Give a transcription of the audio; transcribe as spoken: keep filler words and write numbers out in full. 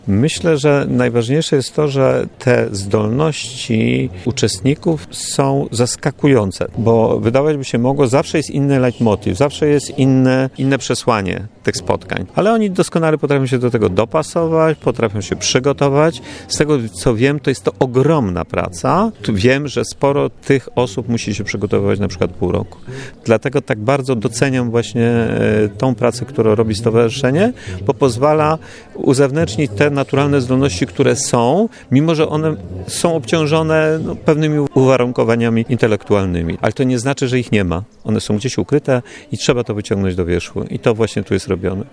Myślę, że najważniejsze jest to, że te zdolności uczestników są zaskakujące, bo wydawać by się mogło, zawsze jest inny leitmotiv, zawsze jest inne, inne przesłanie tych spotkań, ale oni doskonale potrafią się do tego dopasować, potrafią się przygotować. Z tego, co wiem, to jest to ogromna praca. Tu wiem, że sporo tych osób musi się przygotowywać na przykład pół roku. Dlatego tak bardzo doceniam właśnie tą pracę, którą robi stowarzyszenie, bo pozwala uzewnętrznić te naturalne zdolności, które są, mimo że one są obciążone no, pewnymi uwarunkowaniami intelektualnymi. Ale to nie znaczy, że ich nie ma. One są gdzieś ukryte i trzeba to wyciągnąć do wierzchu. I to właśnie tu jest robione.